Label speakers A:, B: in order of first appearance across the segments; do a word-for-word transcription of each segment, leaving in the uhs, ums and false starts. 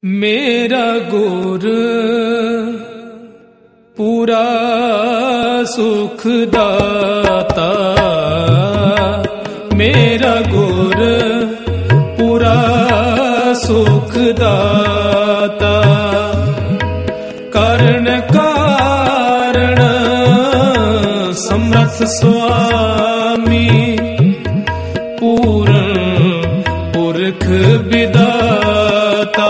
A: मेरा गुर पूरा सुख दाता, मेरा गुर पूरा सुख दाता। कारण कारण समर्थ स्वामी, पूर्ण पुरख विदाता।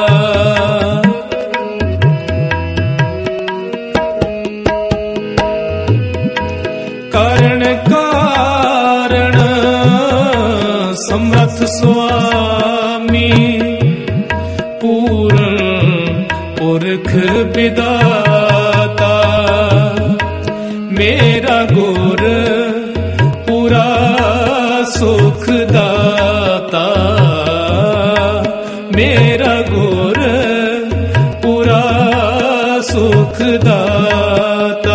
A: कारण कारण समर्थ स्वामी, पूर्ण पुरख विदाता। मेरा गुर पूरा सुख दाता, मेरा गुर पूरा सुख दाता।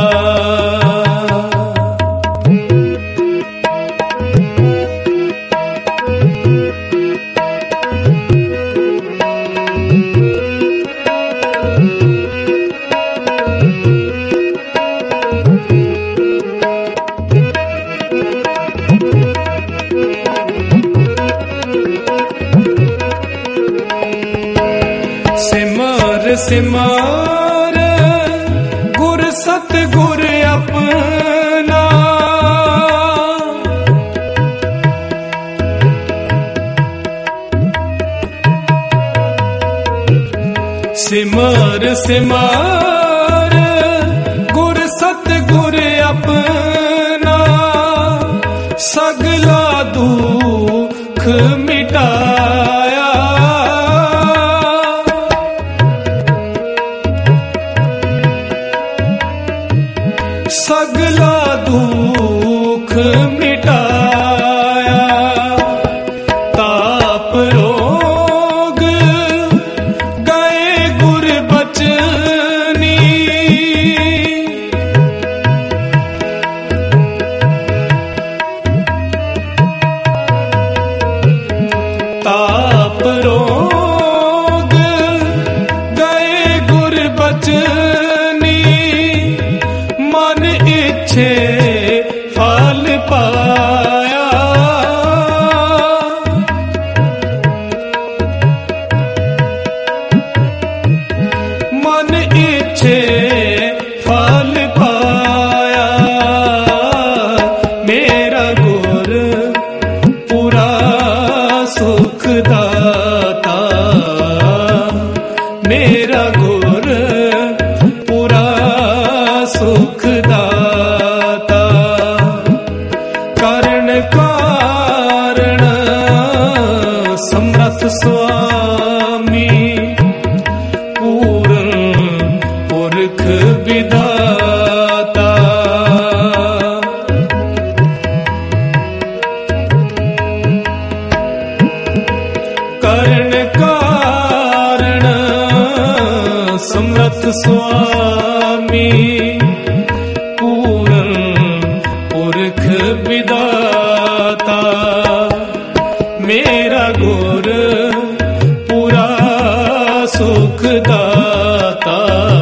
A: सिमर सिमर गुर सतगुर अपना, सिमर सिमर गुर सतगुर अपना। सगला दुख मिटाया, सगला दुख मिटाया। ताप रोग गए गुर बचनी, ताप रोग गए गुर बचनी। मन इच्छे फल पाया, मन इच्छे फल पाया। मेरा गुर पूरा सुख दाता, मेरा गुर पूरा सुख दाता। कारण कारण समर्थ स्वामी, पूर्ण पुरख विदाता। कारण कारण समर्थ स्वामी, पूर्ण पुरख विदाता। मेरा गुर पूरा सुख दाता,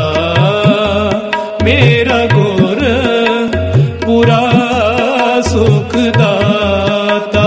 A: मेरा गुर पूरा सुख दाता।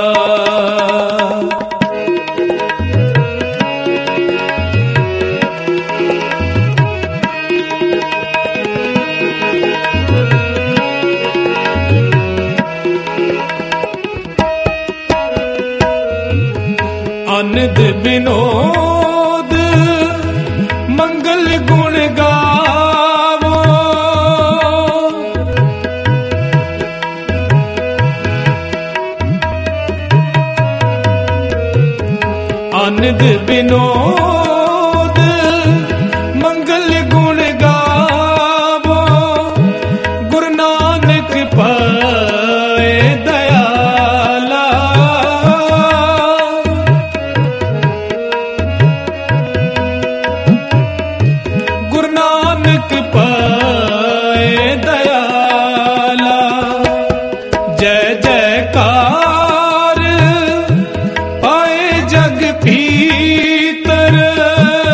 A: आनंद विनोद मंगल गुण गावो, आनंद विनोद मंगल गुण गावो। गुरु नानक पाए दयाला, गुरु नानक पाए दयाला। जय जयकार पाए जग भीतर,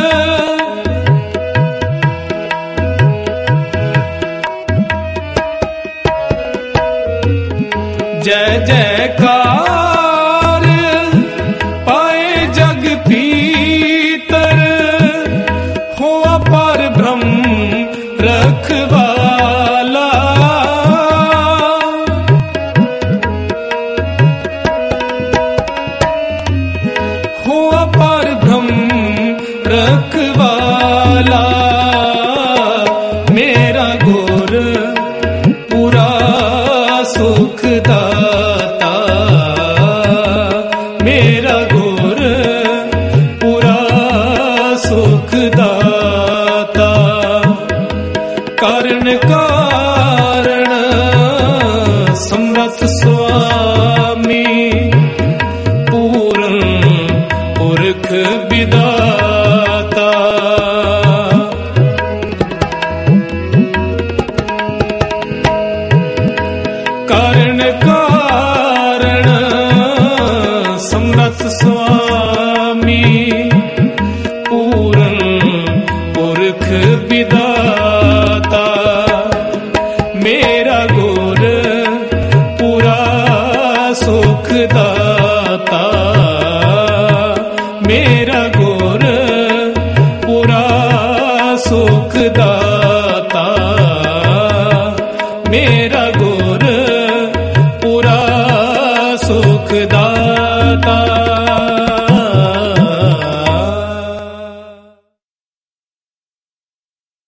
A: रखवाला मेरा गुर पूरा सुख दाता मेरा गुर पूरा सुख दाता कारण कारण समरथ स्वामी पूरन पुरख विदाता कारण कारण समरथ स्वामी पूरन पुरख विदाता मेरा गुर पूरा सुख दाता मेरा गुर पूरा सुख दाता मेरा